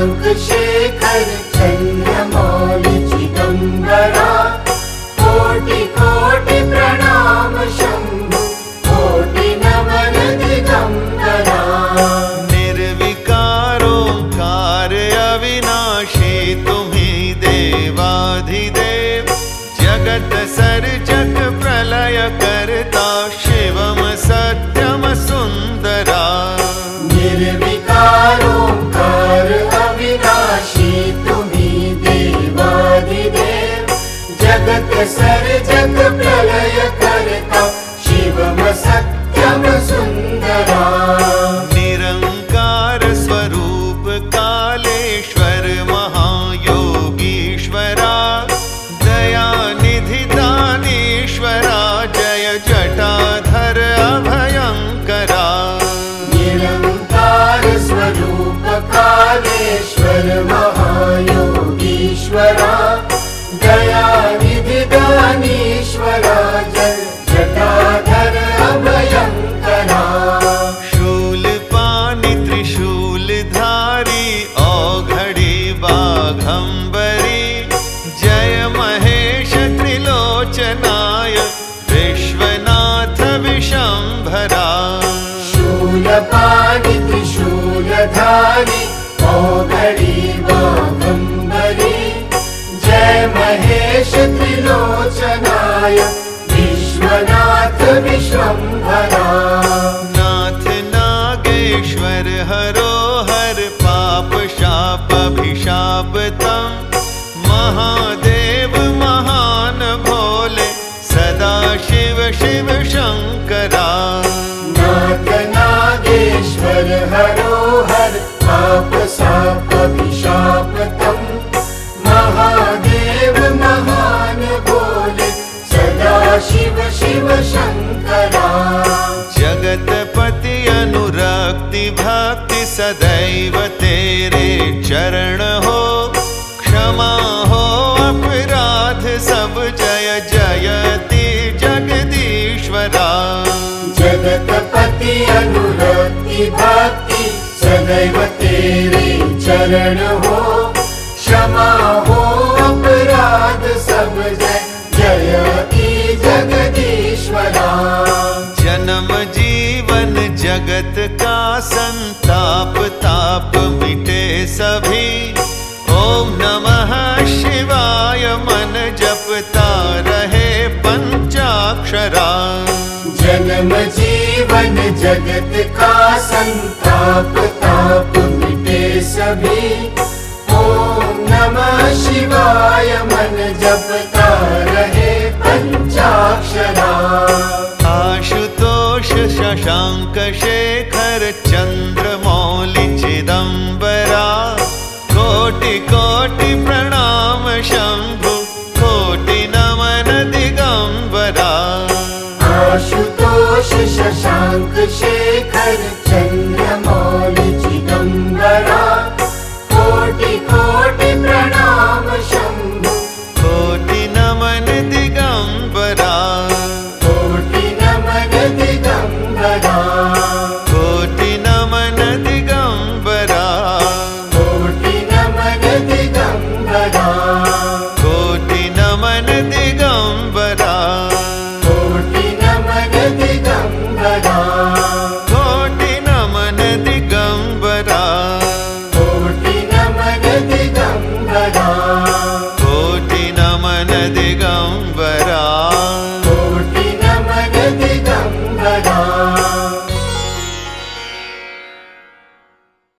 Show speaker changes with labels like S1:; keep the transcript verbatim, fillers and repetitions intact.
S1: शशांक शेखर चंद्रमौलि चिदंबरा कोटि कोटि प्रणाम शंभु कोटि नमन दिगंबरा।
S2: निर्विकारोंकार अविनाशी तुम्ही देवाधिदेव जगत सर्जक प्रलय करता शिवम सत्यम सुंदरा।
S1: निर्विकारोंकार अविनाशी तुम्ही देवाधिदेव जगत सर्जक प्रलय करता शिवम सत्यम सुंदरा।
S2: निरंकार स्वरूप कालेश्वर महायोगीश्वरा दया निधि दानीश्वरा जय जटाधर अभयंकरा।
S1: निरंकार स्वरूप कालेश्वर महायोगीश्वरा दया निधि दानीश्वरा जय जटाधर अभयंकरा।
S2: शूलपाणि त्रिशूलधारी औघड़ी बाघंबरी जय महेश त्रिलोचनाय विश्वनाथ विशंभरा।
S1: शूलपाणि त्रिशूलधारी औघड़ी बाघंबरी जय महेश त्रिलोचनाय विश्वनाथ विश्वंभरा।
S2: नाथ नागेश्वर हरो हर पाप शाप अभिशाप तम महादेव महान भोले सदा शिव शिव शंकरा।
S1: नाथ नागेश्वर हरो हर पाप शाप अभिशाप तम महादेव महान भोले सदा शिव शिव शंकरा।
S2: जगतपति अनुरक्ति भक्ति सदैव तेरे चरण हो क्षमा हो अपराध सब जय जयति जगदीश्वरा।
S1: जगतपति अनुरक्ति भक्ति सदैव तेरे चरण हो क्षमा हो अपराध सब जय जयति जगदीश्वरा।
S2: जन्म जीवन जगत का संताप ताप मिटे सभी ओम नमः शिवाय मन जपता रहे पंचाक्षरा।
S1: जन्म जीवन जगत का संताप ताप मिटे सभी ओम नमः शिवाय मन जपता रहे पंचाक्षरा।
S2: आशुतोष शशांक शेखर चंद्रमौलि चिदंबरा कोटि कोटि प्रणाम शंभु कोटि नमन दिगंबरा।
S1: आशुतोष शशांक शेखर चंद्र